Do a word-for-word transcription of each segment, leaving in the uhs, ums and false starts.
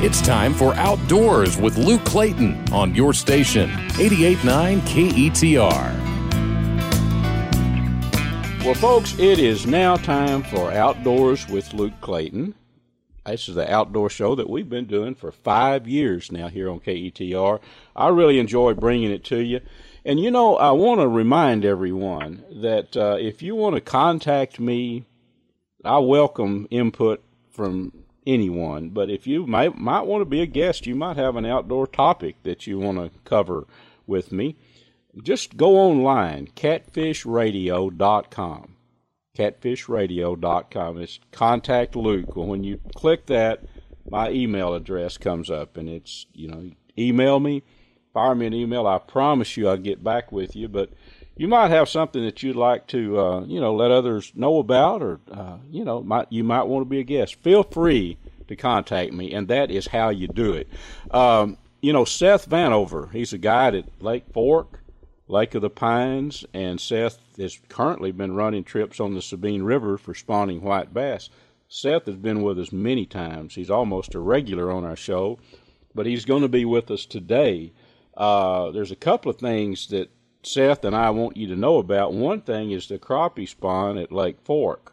It's time for Outdoors with Luke Clayton on your station, eighty-eight point nine K E T R. Well, folks, it is now time for Outdoors with Luke Clayton. This is the outdoor show that we've been doing for five years now here on K E T R. I really enjoy bringing it to you. And, you know, I want to remind everyone that uh, if you want to contact me, I welcome input from anyone. But if you might, might want to be a guest, you might have an outdoor topic that you want to cover with me, just go online, catfish radio dot com. catfish radio dot com. It's Contact Luke. Well, when you click that, my email address comes up, and it's, you know, email me, fire me an email. I promise you I'll get back with you, but you might have something that you'd like to, uh, you know, let others know about, or, uh, you know, might, you might want to be a guest. Feel free to contact me, and that is how you do it. Um, you know, Seth Vanover, he's a guide at Lake Fork, Lake of the Pines, and Seth has currently been running trips on the Sabine River for spawning white bass. Seth has been with us many times. He's almost a regular on our show, but he's going to be with us today. Uh, there's a couple of things that Seth and I want you to know about. One thing is the crappie spawn at Lake Fork.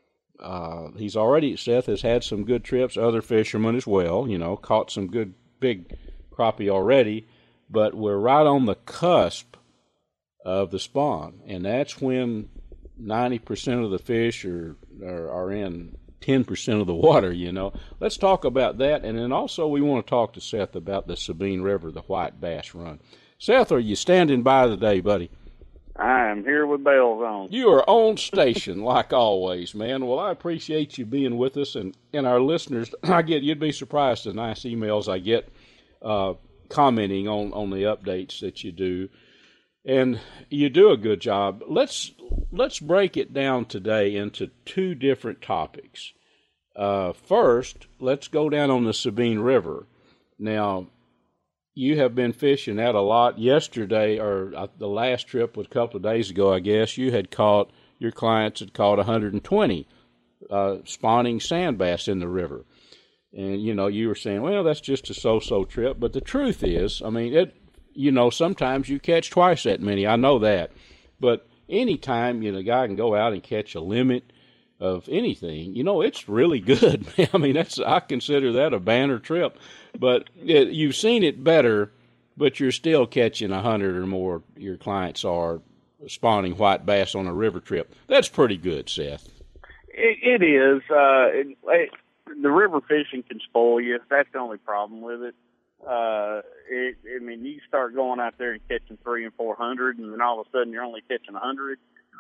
Uh, he's already, Seth has had some good trips, other fishermen as well, you know, caught some good big crappie already, but we're right on the cusp of the spawn, and that's when ninety percent of the fish are, are, are in ten percent of the water, you know. Let's talk about that, and then also we want to talk to Seth about the Sabine River, the white bass run. Seth, are you standing by today, buddy? I am here with bells on. You are on station, like always, man. Well, I appreciate you being with us, and, and our listeners, I get, you'd be surprised at the nice emails I get uh, commenting on, on the updates that you do. And you do a good job. Let's let's break it down today into two different topics. Uh, first, let's go down on the Sabine River. Now, you have been fishing that a lot. Yesterday, or uh, the last trip was a couple of days ago, I guess, you had caught, your clients had caught one hundred twenty uh, spawning sand bass in the river. And, you know, you were saying, well, that's just a so-so trip. But the truth is, I mean, it, you know, sometimes you catch twice that many. I know that. But anytime, you know, a guy can go out and catch a limit of anything, you know, it's really good. I mean, that's, I consider that a banner trip. But it, you've seen it better, but you're still catching a hundred or more, your clients are spawning white bass on a river trip. That's pretty good, Seth. It, it is. Uh, it, it, the river fishing can spoil you. That's the only problem with it. Uh, it, I mean, you start going out there and catching three and four hundred, and then all of a sudden you're only catching a hundred.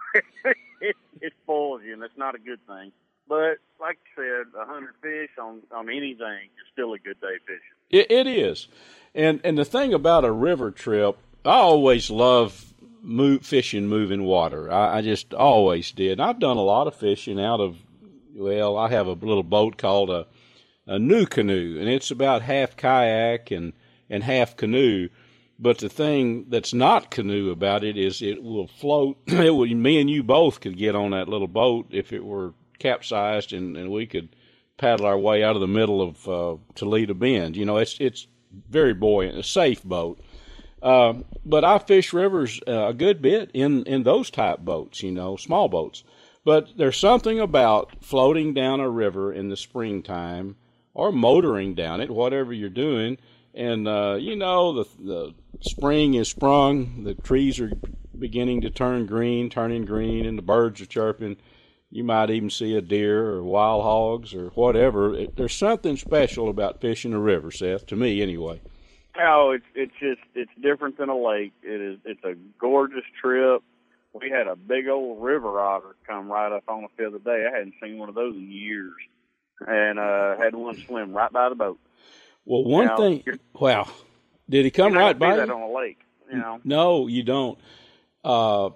it, it spoils you, and that's not a good thing. But like you said, a hundred fish on, on anything is still a good day fishing. It, it is, and and the thing about a river trip, I always love move, fishing moving water. I, I just always did. I've done a lot of fishing out of, well, I have a little boat called a a new canoe, and it's about half kayak and, and half canoe. But the thing that's not canoe about it is it will float. It would, me and you both could get on that little boat if it were capsized, and, and we could paddle our way out of the middle of uh, Toledo Bend. You know, it's it's very buoyant, a safe boat. Uh, but I fish rivers uh, a good bit in, in those type boats, you know, small boats. But there's something about floating down a river in the springtime, or motoring down it, whatever you're doing, and, uh, you know, the, the spring is sprung, the trees are beginning to turn green, turning green, and the birds are chirping. You might even see a deer or wild hogs or whatever. It, there's something special about fishing a river, Seth, to me anyway. Oh, it's it's just, it's different than a lake. It is, it's a gorgeous trip. We had a big old river otter come right up on us the other day. I hadn't seen one of those in years. And uh, had one swim right by the boat. Well, one now, thing, wow, did he come you right by see you? that on a lake, you know? No, you don't. Uh,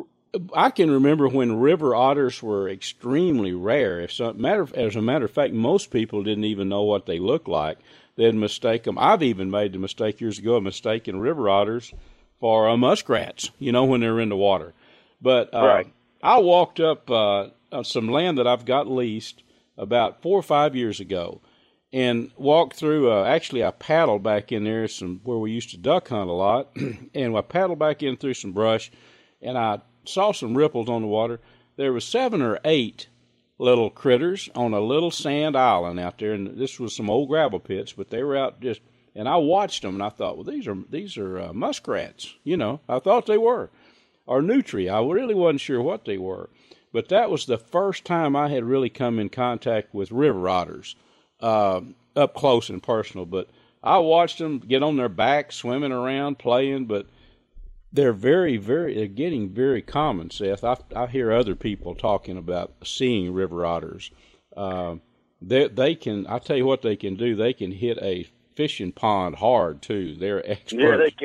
I can remember when river otters were extremely rare. If some matter, as a matter of fact, most people didn't even know what they looked like. They'd mistake them. I've even made the mistake years ago of mistaking river otters for uh, muskrats, you know, when they're in the water. But uh, right. I walked up uh, on some land that I've got leased about four or five years ago, and walked through. Uh, actually, I paddled back in there some where we used to duck hunt a lot, and I paddled back in through some brush, and I saw some ripples on the water. There was seven or eight little critters on a little sand island out there, and this was some old gravel pits, but they were out just. And I watched them, and I thought, well, these are these are uh, muskrats. You know, I thought they were, or nutria. I really wasn't sure what they were. But that was the first time I had really come in contact with river otters, uh, up close and personal. But I watched them get on their back, swimming around, playing. But they're very, very, they're getting very common, Seth. I, I hear other people talking about seeing river otters. Uh, they, they can, I tell you what they can do. They can hit a fishing pond hard too. They're experts. Yeah, they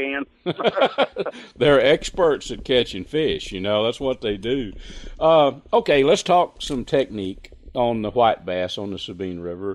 can. They're experts at catching fish. You know, that's what they do. Uh, okay, let's talk some technique on the white bass on the Sabine River.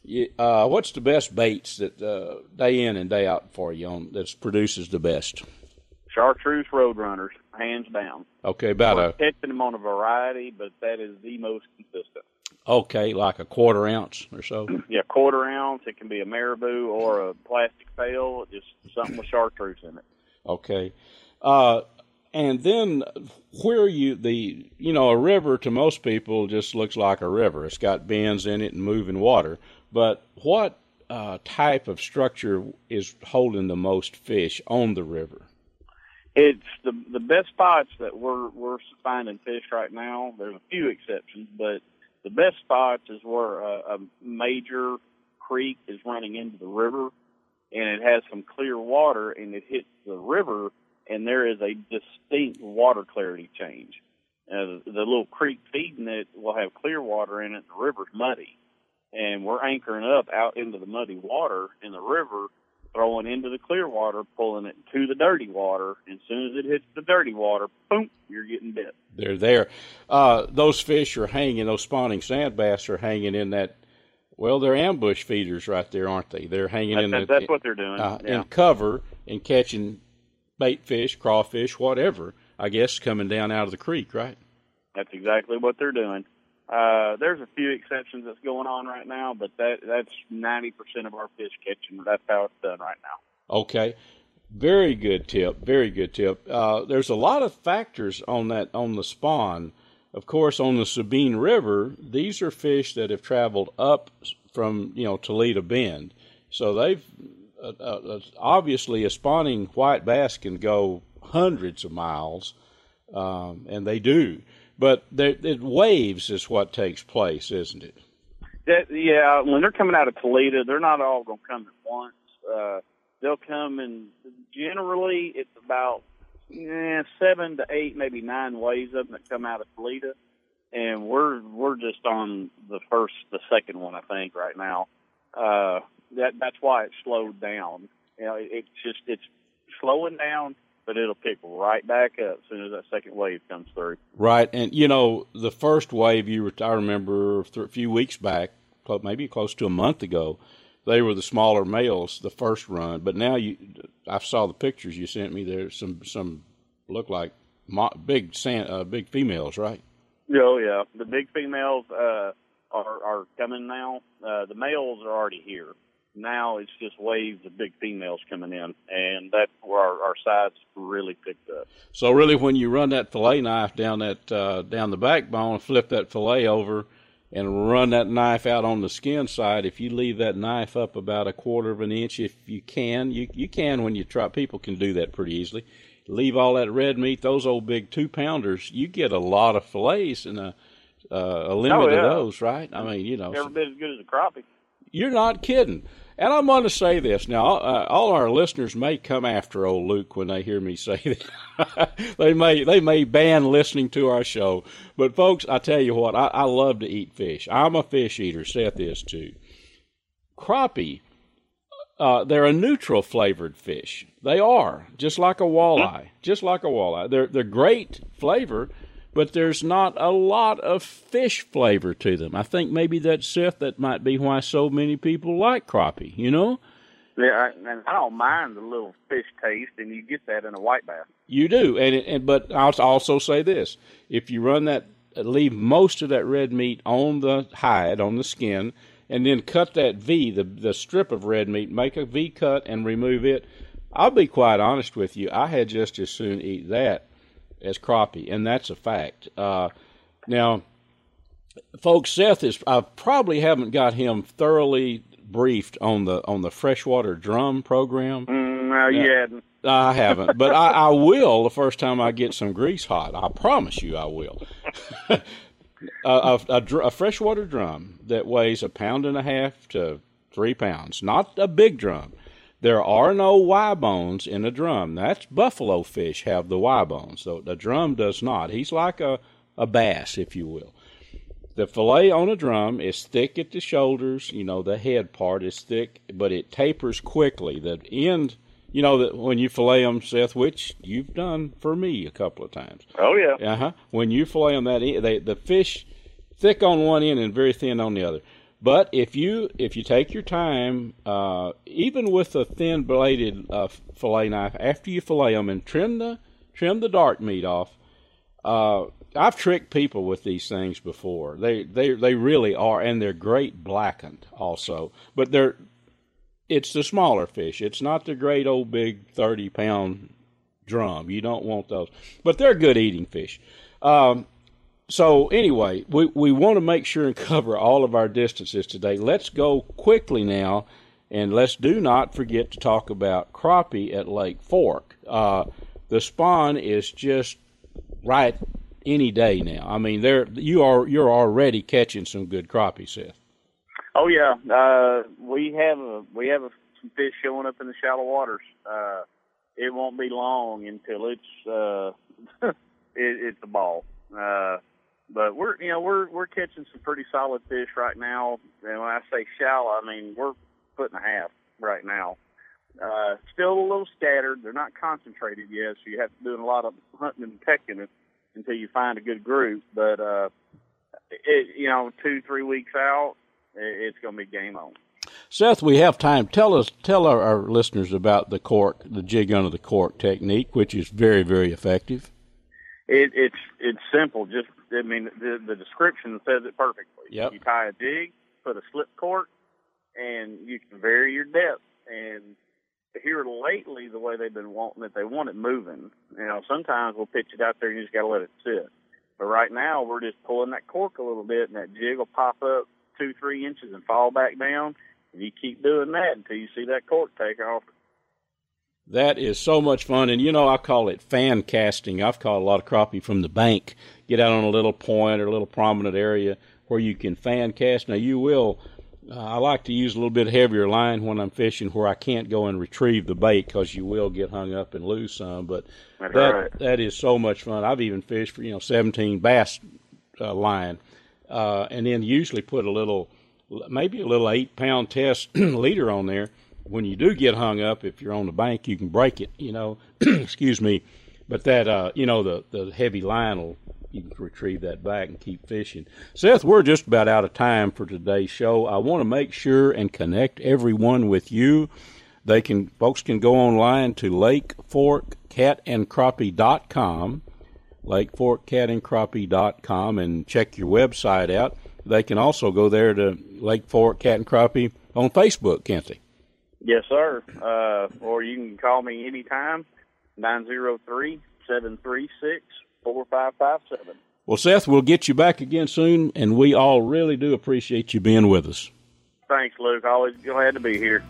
Uh, what's the best baits that uh, day in and day out for you on that produces the best? Chartreuse Roadrunners, hands down. Okay, about We're a catching them on a variety, but that is the most consistent. Okay, like a quarter ounce or so? Yeah, quarter ounce. It can be a marabou or a plastic pail, just something with chartreuse in it. Okay. Uh, and then where you, the, you know, a river to most people just looks like a river. It's got bends in it and moving water. But what uh, type of structure is holding the most fish on the river? It's the the best spots that we're, we're finding fish right now. There's a few exceptions, but the best spots is where a, a major creek is running into the river, and it has some clear water, and it hits the river, and there is a distinct water clarity change. Uh, the little creek feeding it will have clear water in it, and the river's muddy. And we're anchoring up out into the muddy water in the river, throwing into the clear water, pulling it to the dirty water. And as soon as it hits the dirty water, boom, you're getting bit. They're there. Uh, those fish are hanging, those spawning sand bass are hanging in that, well, they're ambush feeders right there, aren't they? They're hanging That, in that, the, That's what they're doing. Uh, yeah. in cover and catching bait fish, crawfish, whatever, I guess, coming down out of the creek, right? That's exactly what they're doing. Uh, there's a few exceptions that's going on right now, but that that's ninety percent of our fish catching. That's how it's done right now. Okay. Very good tip. Very good tip. Uh, there's a lot of factors on that, on the spawn. Of course, on the Sabine River, these are fish that have traveled up from, you know, Toledo Bend. So they've, uh, uh, obviously a spawning white bass can go hundreds of miles, um, and they do. But it waves is what takes place, isn't it? That, yeah, when they're coming out of Toledo, they're not all going to come at once. Uh, they'll come, and generally it's about eh, seven to eight, maybe nine waves of them that come out of Toledo, and we're we're just on the first, the second one, I think, right now. Uh, that that's why it slowed down. You know, it, it's just it's slowing down, but it'll pick right back up as soon as that second wave comes through. Right, and you know the first wave you were, I remember a few weeks back, maybe close to a month ago. They were the smaller males, the first run, but now you, I saw the pictures you sent me. There's some, some look like mo- big, sand, uh, big females, right? Oh yeah, the big females uh, are are coming now. Uh, the males are already here. Now it's just waves of big females coming in, and that's where our, our sides really picked up. So really, when you run that fillet knife down that uh, down the backbone, flip that fillet over, and run that knife out on the skin side, if you leave that knife up about a quarter of an inch, if you can, you you can when you try. People can do that pretty easily. Leave all that red meat, those old big two pounders, you get a lot of fillets and a, uh, a limit oh, yeah. of those, right? I mean, you know. Every bit as good as a crappie. You're not kidding. And I'm going to say this. Now, uh, all our listeners may come after old Luke when they hear me say that. they may they may ban listening to our show. But, folks, I tell you what, I, I love to eat fish. I'm a fish eater. Seth is, too. Crappie, uh, they're a neutral flavored fish. They are, just like a walleye, just like a walleye. They're, they're great flavor, but there's not a lot of fish flavor to them. I think maybe that's, Seth, that might be why so many people like crappie, you know? Yeah, and I don't mind the little fish taste, and you get that in a white bass. You do, and, and but I'll also say this. If you run that, leave most of that red meat on the hide, on the skin, and then cut that V, the the strip of red meat, make a V cut and remove it. I'll be quite honest with you. I had just as soon eat that as crappie, and that's a fact. Uh, now, folks, Seth is. I probably haven't got him thoroughly briefed on the on the freshwater drum program. Mm, no, you now, hadn't. I haven't, but I, I will the first time I get some grease hot. I promise you, I will. a, a, a, a freshwater drum that weighs a pound and a half to three pounds, not a big drum. There are no Y bones in a drum. That's buffalo fish have the Y bones, so the drum does not. He's like a, a bass, if you will. The fillet on a drum is thick at the shoulders. You know, the head part is thick, but it tapers quickly. The end, you know, that when you fillet them, Seth, which you've done for me a couple of times. Oh, yeah. Uh-huh. When you fillet them, that they, the fish thick on one end and very thin on the other. But if you if you take your time, uh, even with a thin bladed uh, fillet knife, after you fillet them and trim the trim the dark meat off, uh, I've tricked people with these things before. They they they really are, and they're great blackened also. But they're it's the smaller fish. It's not the great old big thirty pound drum. You don't want those, but they're good eating fish. Um, So anyway, we, we want to make sure and cover all of our distances today. Let's go quickly now, and let's do not forget to talk about crappie at Lake Fork. Uh, the spawn is just right any day now. I mean, there you are you're already catching some good crappie, Seth. Oh yeah, uh, we have a, we have a, some fish showing up in the shallow waters. Uh, it won't be long until it's uh, it, it's a ball. Uh, But we're, you know, we're we're catching some pretty solid fish right now. And when I say shallow, I mean we're foot and a half right now. Uh, still a little scattered. They're not concentrated yet, so you have to do a lot of hunting and pecking it until you find a good group. But uh, it, you know, two three weeks out, it, it's going to be game on. Seth, we have time. Tell us, tell our, our listeners about the cork, the jig under the cork technique, which is very very effective. It, it's it's simple. Just I mean, the, the description says it perfectly. Yep. You tie a jig, put a slip cork, and you can vary your depth. And here lately, the way they've been wanting it, they want it moving. You know, sometimes we'll pitch it out there and you just got to let it sit. But right now, we're just pulling that cork a little bit, and that jig will pop up two, three inches and fall back down. And you keep doing that until you see that cork take off. That is so much fun, and you know I call it fan casting. I've caught a lot of crappie from the bank. Get out on a little point or a little prominent area where you can fan cast. Now you will. Uh, I like to use a little bit heavier line when I'm fishing, where I can't go and retrieve the bait because you will get hung up and lose some. But That's that right. that is so much fun. I've even fished for you know seventeen bass uh, line, uh, and then usually put a little, maybe a little eight pound test leader on there. When you do get hung up, if you're on the bank, you can break it, you know, excuse me, but that, uh, you know, the, the heavy line will, you can retrieve that back and keep fishing. Seth, we're just about out of time for today's show. I want to make sure and connect everyone with you. They can, folks can go online to lake fork cat and crappie dot com, lake fork cat and crappie dot com, and check your website out. They can also go there to Lake Fork Cat and Crappie on Facebook, can't they? Yes, sir. Uh, or you can call me anytime, nine oh three, seven three six, four five five seven. Well, Seth, we'll get you back again soon, and we all really do appreciate you being with us. Thanks, Luke. Always glad to be here.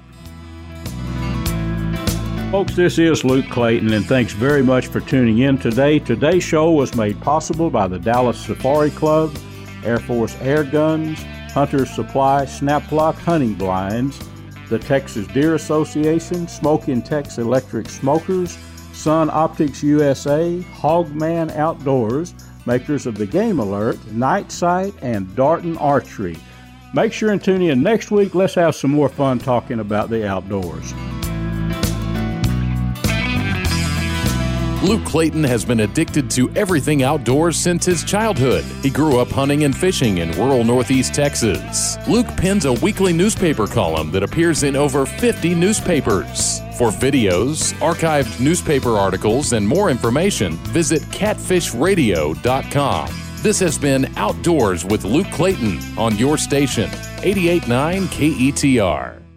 Folks, this is Luke Clayton, and thanks very much for tuning in today. Today's show was made possible by the Dallas Safari Club, Air Force Air Guns, Hunter's Supply Snap Lock Hunting Blinds, the Texas Deer Association, Smokin' Tex Electric Smokers, Sun Optics U S A, Hogman Outdoors, makers of the Game Alert, Night Sight, and Darton Archery. Make sure and tune in next week. Let's have some more fun talking about the outdoors. Luke Clayton has been addicted to everything outdoors since his childhood. He grew up hunting and fishing in rural northeast Texas. Luke pens a weekly newspaper column that appears in over fifty newspapers. For videos, archived newspaper articles, and more information, visit catfish radio dot com. This has been Outdoors with Luke Clayton on your station, eighty-eight point nine K E T R.